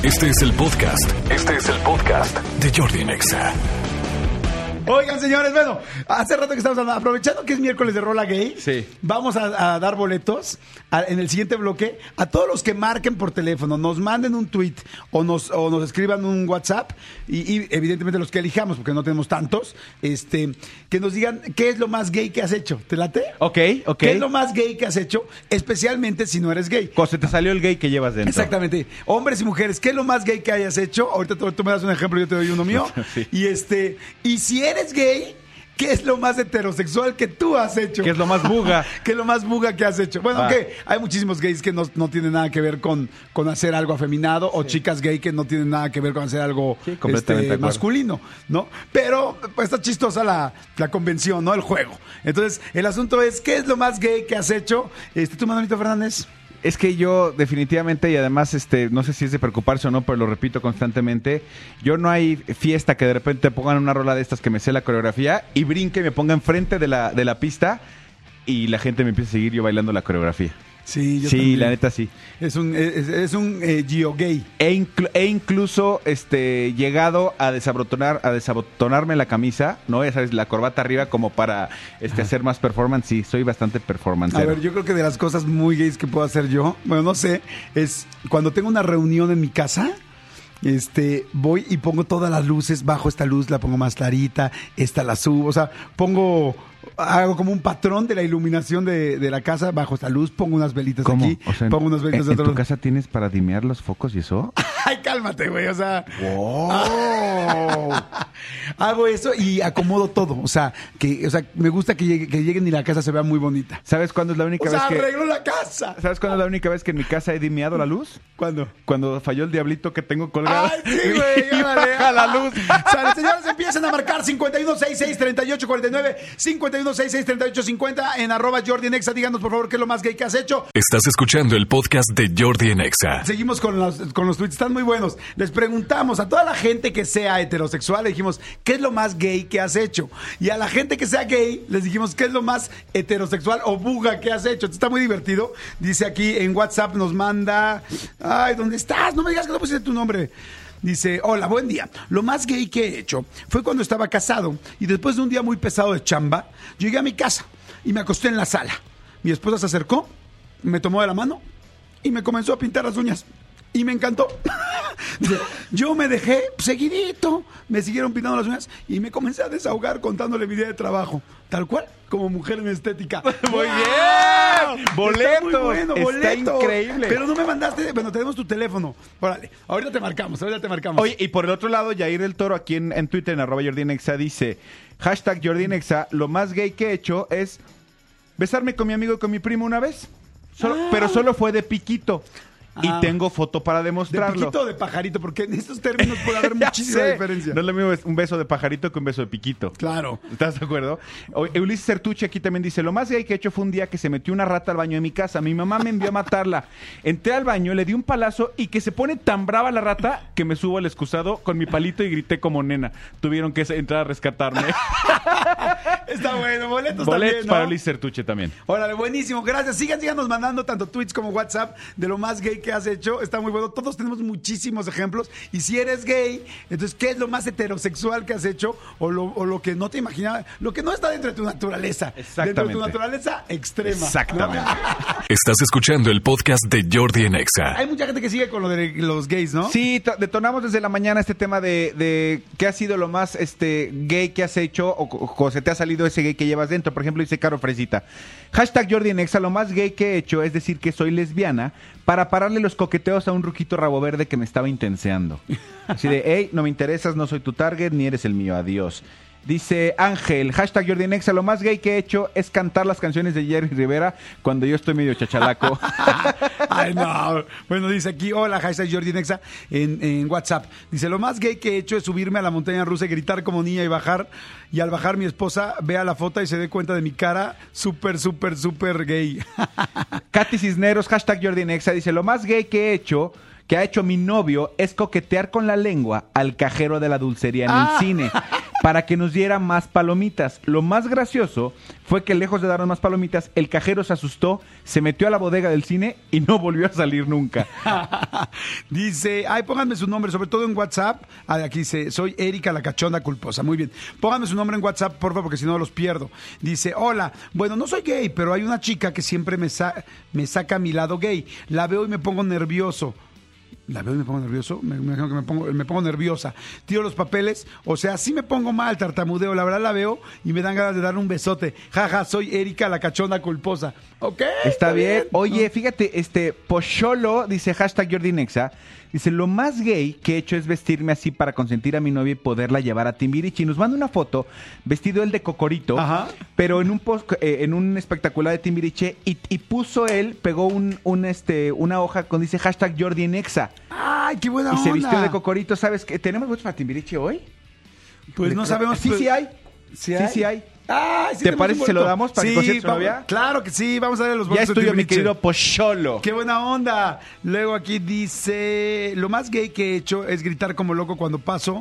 Este es el podcast de Jordi Nexa. Oigan, señores, bueno, hace rato que estamos hablando, aprovechando que es miércoles de Rola Gay, sí, vamos a dar boletos en el siguiente bloque a todos los que marquen por teléfono, nos manden un tweet o nos escriban un WhatsApp y evidentemente los que elijamos, porque no tenemos tantos, que nos digan qué es lo más gay que has hecho. ¿Te late? Ok. ¿Qué es lo más gay que has hecho? Especialmente si no eres gay. Se te salió el gay que llevas dentro. Exactamente. Hombres y mujeres, ¿qué es lo más gay que hayas hecho? Ahorita tú me das un ejemplo, yo te doy uno mío. Sí. Y si eres gay, ¿qué es lo más heterosexual que tú has hecho? ¿Qué es lo más buga? ¿Qué es lo más buga que has hecho? Bueno, aunque hay muchísimos gays que no tienen nada que ver con hacer algo afeminado, o chicas gay que no tienen nada que ver con hacer algo completamente masculino, ¿no? Pero pues, está chistosa la convención, ¿no? El juego. Entonces, el asunto es, ¿qué es lo más gay que has hecho? ¿Tú, Manolito Fernández? Es que yo definitivamente, y además no sé si es de preocuparse o no, pero lo repito constantemente, yo no hay fiesta que de repente pongan una rola de estas que me sé la coreografía y brinque y me ponga enfrente de la pista y la gente me empieza a seguir yo bailando la coreografía. Sí, yo sí, también. La neta sí. Es un geo gay. E incluso llegado a desabotonarme la camisa, ¿no? Ya sabes, la corbata arriba como para hacer más performance. Sí, soy bastante performancero. A ver, yo creo que de las cosas muy gays que puedo hacer yo, bueno, no sé, es cuando tengo una reunión en mi casa, voy y pongo todas las luces, bajo esta luz, la pongo más clarita, esta la subo, o sea, hago como un patrón de la iluminación de la casa, bajo esta luz, pongo unas velitas aquí, o sea, pongo unas velitas ¿En tu casa tienes para dimear los focos y eso? Ay, cálmate, güey, o sea. ¡Wow! Hago eso y acomodo todo, o sea, me gusta que lleguen y la casa se vea muy bonita. ¿Sabes cuándo es la única vez que arreglo la casa? ¿Sabes cuándo es la única vez que en mi casa he dimeado la luz? ¿Cuándo? Cuando falló el diablito que tengo colgado. ¡Ay, sí, güey! Y baja la luz. Sale, señores, empiecen a marcar 5166-3849, 5166-3850 en @JordiNexa. Díganos, por favor, qué es lo más gay que has hecho. Estás escuchando el podcast de Jordi Nexa. Seguimos con los tweets, están muy buenos. Les preguntamos a toda la gente que sea heterosexual, le dijimos, ¿qué es lo más gay que has hecho? Y a la gente que sea gay, les dijimos, ¿qué es lo más heterosexual o buga que has hecho? Está muy divertido. Dice aquí en WhatsApp, nos manda... Ay, ¿dónde estás? No me digas que no pusiste tu nombre. Dice, hola, buen día. Lo más gay que he hecho fue cuando estaba casado y después de un día muy pesado de chamba, llegué a mi casa y me acosté en la sala. Mi esposa se acercó, me tomó de la mano y me comenzó a pintar las uñas. Y me encantó. Dice, yo me dejé seguidito, me siguieron pintando las uñas y me comencé a desahogar contándole mi día de trabajo. Tal cual, como mujer en estética. ¡Muy bien! ¡Boleto! Está muy bueno, está boleto. Increíble. Pero no me mandaste, bueno, tenemos tu teléfono. Órale, ahorita te marcamos. Oye, y por el otro lado, Yair del Toro, aquí en Twitter, en @JordiNexa, dice, #JordiNexa, lo más gay que he hecho es besarme con mi amigo y con mi primo una vez. Pero solo fue de piquito. Y tengo foto para demostrarlo. ¿De piquito o de pajarito? Porque en estos términos puede haber muchísima diferencia. No es lo mismo un beso de pajarito que un beso de piquito. Claro. ¿Estás de acuerdo? Ulises Certucci aquí también dice, lo más gay que he hecho fue un día que se metió una rata al baño de mi casa. Mi mamá me envió a matarla. Entré al baño, le di un palazo y que se pone tan brava la rata que me subo al excusado con mi palito y grité como nena. Tuvieron que entrar a rescatarme. Está bueno, boletos también, ¿no? Para Ulises Certucci también. Órale, buenísimo, gracias. Síganos mandando tanto tweets como WhatsApp de lo más gay que has hecho. Está muy bueno. Todos tenemos muchísimos ejemplos. Y si eres gay, entonces, ¿qué es lo más heterosexual que has hecho? O lo que no te imaginaba, lo que no está dentro de tu naturaleza. Exactamente. Dentro de tu naturaleza extrema. Exactamente. ¿No? Estás escuchando el podcast de Jordi Nexa. Hay mucha gente que sigue con lo de los gays, ¿no? Sí, detonamos desde la mañana este tema de qué ha sido lo más gay que has hecho o se te ha salido ese gay que llevas dentro. Por ejemplo, dice Caro Fresita, #JordiNexa, lo más gay que he hecho es decir que soy lesbiana para pararle los coqueteos a un ruquito rabo verde que me estaba intenseando. Así de, hey, no me interesas, no soy tu target, ni eres el mío, adiós. Dice Ángel, #JordiNexa, lo más gay que he hecho es cantar las canciones de Jerry Rivera cuando yo estoy medio chachalaco. Ay, no. Bueno, dice aquí, hola, #JordiNexa en WhatsApp. Dice, lo más gay que he hecho es subirme a la montaña rusa y gritar como niña y al bajar mi esposa vea la foto y se dé cuenta de mi cara súper, súper, súper gay. Katy Cisneros, #JordiNexa, dice, lo más gay que ha hecho mi novio es coquetear con la lengua al cajero de la dulcería en el cine. para que nos diera más palomitas. Lo más gracioso fue que lejos de darnos más palomitas, el cajero se asustó, se metió a la bodega del cine y no volvió a salir nunca. Dice, pónganme su nombre, sobre todo en WhatsApp. Aquí dice, soy Erika la cachonda culposa. Muy bien. Pónganme su nombre en WhatsApp, por favor, porque si no los pierdo. Dice, hola, bueno, no soy gay, pero hay una chica que siempre me saca a mi lado gay. La veo y me pongo nervioso. ¿La veo y me pongo nervioso? Me imagino que me pongo nerviosa. Tiro los papeles, o sea, sí me pongo mal, tartamudeo. La verdad la veo y me dan ganas de darle un besote. Jaja, soy Erika, la cachonda culposa. ¿Ok? Está bien. Oye, fíjate, Pocholo dice, #JordiNexa, dice, lo más gay que he hecho es vestirme así para consentir a mi novia y poderla llevar a Timbiriche. Y nos manda una foto, vestido él de cocorito, Ajá. pero en un espectacular de Timbiriche, y puso él, pegó una hoja con dice #JordiNexa. ¡Ay, qué buena Y onda! se vistió de cocorito. ¿Sabes qué? ¿Tenemos boletos para Timbiriche hoy? Pues no sabemos. Sí, pues, sí hay. ¿Sí Sí hay. Ay, sí ¿Te tenemos parece un si se lo boleto? damos para que concierte su novia? Claro que sí, vamos a darle los Ya boletos. es tuyo, de mi Timbiriche. querido Pocholo. ¡Qué buena onda! Luego aquí dice, lo más gay que he hecho es gritar como loco cuando pasó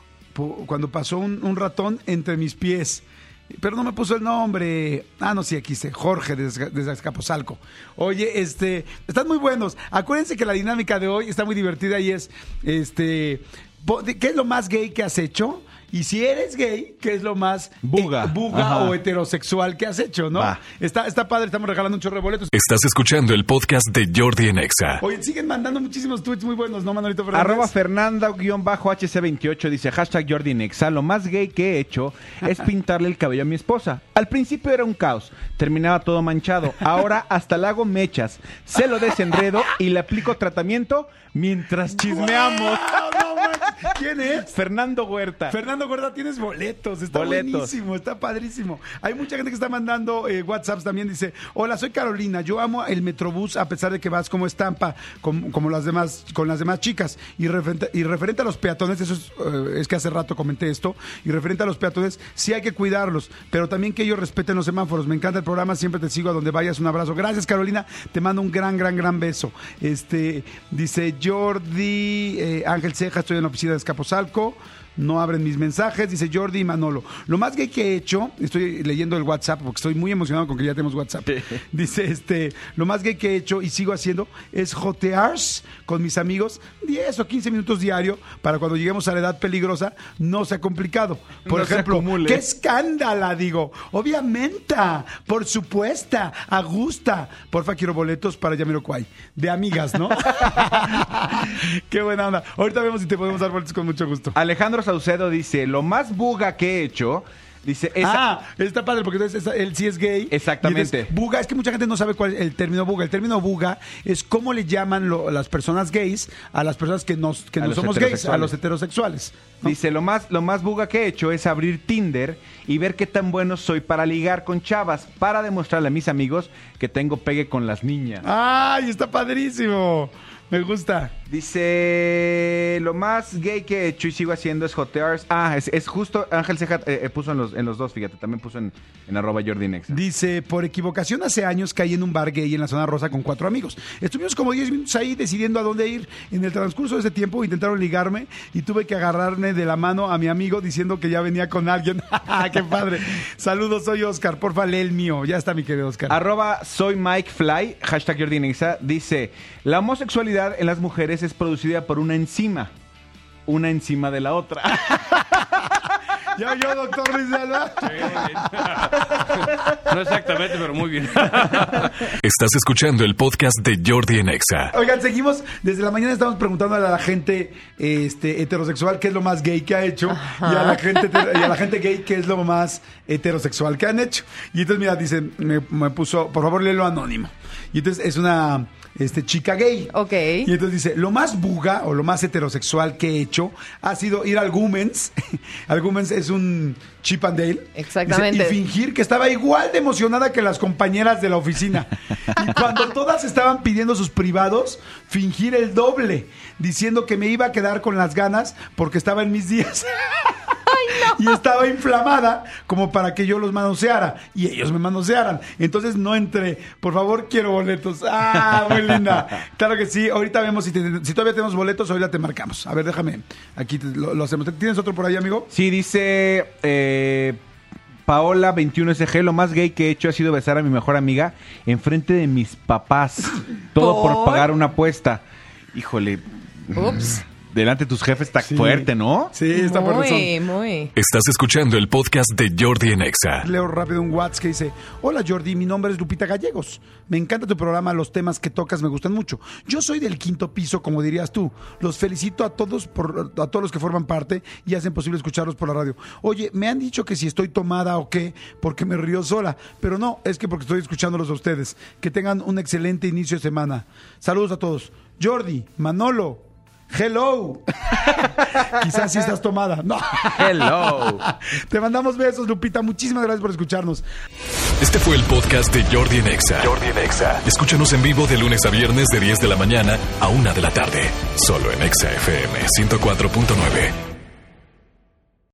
un ratón entre mis pies. Pero no me puso el nombre. No, sí, aquí dice Jorge desde Azcapotzalco. Oye, están muy buenos. Acuérdense que la dinámica de hoy está muy divertida y es, ¿qué es lo más gay que has hecho? Y si eres gay, ¿qué es lo más buga o heterosexual que has hecho, no? Va. Está padre, estamos regalando un chorro de boletos. Estás escuchando el podcast de Jordi en Exa. Oye, siguen mandando muchísimos tweets muy buenos, ¿no, Manolito Fernández? @Fernanda_HC28 dice #JordiNexa, lo más gay que he hecho es pintarle el cabello a mi esposa. Al principio era un caos, terminaba todo manchado. Ahora hasta le hago mechas, se lo desenredo y le aplico tratamiento mientras chismeamos. ¡Guau! No manches. ¿Quién es? Fernando Huerta. Fernando Huerta, tienes boletos, está Boletos. buenísimo, está padrísimo. Hay mucha gente que está mandando WhatsApps también, dice, hola, soy Carolina, yo amo el Metrobús a pesar de que vas como estampa, como las demás, con las demás chicas. Y referente a los peatones, eso es que hace rato comenté esto, y referente a los peatones, sí hay que cuidarlos, pero también que ellos respeten los semáforos. Me encanta el programa, siempre te sigo a donde vayas, un abrazo. Gracias, Carolina, te mando un gran beso. Dice Jordi, Ángel Ceja, estoy en la oficina de Azcapotzalco. No abren mis mensajes, dice Jordi y Manolo. Lo más gay que he hecho, estoy leyendo el WhatsApp porque estoy muy emocionado con que ya tenemos WhatsApp. Dice, lo más gay que he hecho y sigo haciendo es jotears con mis amigos 10 o 15 minutos diario para cuando lleguemos a la edad peligrosa no sea complicado. Por No se ejemplo, acumule. ¡qué escándala! Digo, obviamente, por supuesto, a gusta. Porfa, quiero boletos para Jamiroquai. De amigas, ¿no? ¡Qué buena onda! Ahorita vemos si te podemos dar boletos con mucho gusto. Alejandro Saucedo dice, lo más buga que he hecho, dice, está padre porque entonces él sí es gay. Exactamente. Y entonces, buga, es que mucha gente no sabe cuál es el término buga. El término buga es cómo le llaman las personas gays a las personas que no somos gays, a los heterosexuales, ¿no? Dice, lo más buga que he hecho es abrir Tinder y ver qué tan bueno soy para ligar con chavas, para demostrarle a mis amigos que tengo pegue con las niñas. ¡Ay, está padrísimo! Me gusta. Dice, lo más gay que he hecho y sigo haciendo es jotears. Es justo, Ángel Ceja puso en los dos, fíjate, también puso en @JordiNexa. Dice, por equivocación hace años caí en un bar gay en la zona rosa con 4 amigos. Estuvimos como 10 minutos ahí decidiendo a dónde ir. En el transcurso de ese tiempo intentaron ligarme y tuve que agarrarme de la mano a mi amigo diciendo que ya venía con alguien. ¡Qué padre! Saludos, soy Oscar. Porfa, lee el mío. Ya está, mi querido Oscar. @soy Mike Fly, #JordiNexa, dice, la homosexualidad en las mujeres es producida por una enzima de la otra. ¿Ya yo, doctor Luis de Alba? No exactamente, pero muy bien. Estás escuchando el podcast de Jordi en Exa. Oigan, seguimos. Desde la mañana estamos preguntando a la gente heterosexual qué es lo más gay que ha hecho. Y a la gente gay qué es lo más heterosexual que han hecho. Y entonces, mira, dicen, me puso, por favor, léelo anónimo. Y entonces es una chica gay. Ok. Y entonces dice, lo más buga o lo más heterosexual que he hecho ha sido ir al Gumens. Al Gumens es un Chip and Dale. Exactamente. Dice, y fingir que estaba igual de emocionada que las compañeras de la oficina. Y cuando todas estaban pidiendo sus privados, fingir el doble, diciendo que me iba a quedar con las ganas porque estaba en mis días. y estaba inflamada como para que yo los manoseara y ellos me manosearan. Entonces no entré. Por favor, quiero boletos. ¡Ah, muy linda! Claro que sí. Ahorita vemos si todavía tenemos boletos, ahorita te marcamos. A ver, déjame. Aquí lo hacemos. ¿Tienes otro por ahí, amigo? Sí, dice Paola 21SG, lo más gay que he hecho ha sido besar a mi mejor amiga enfrente de mis papás. Todo por pagar una apuesta. Híjole. Ups. Delante de tus jefes está fuerte, ¿no? Sí, está fuerte. Muy. Estás escuchando el podcast de Jordi en Exa. Leo rápido un WhatsApp que dice: hola Jordi, mi nombre es Lupita Gallegos. Me encanta tu programa, los temas que tocas me gustan mucho. Yo soy del 5º piso, como dirías tú. Los felicito a todos los que forman parte y hacen posible escucharlos por la radio. Oye, me han dicho que si estoy tomada o qué, porque me río sola. Pero no, es que porque estoy escuchándolos a ustedes. Que tengan un excelente inicio de semana. Saludos a todos. Jordi, Manolo, hello. Quizás sí estás tomada. No. Hello. Te mandamos besos, Lupita. Muchísimas gracias por escucharnos. Este fue el podcast de Jordi en Exa. Jordi en Exa. Escúchanos en vivo de lunes a viernes de 10 de la mañana a 1 de la tarde. Solo en Exa FM 104.9.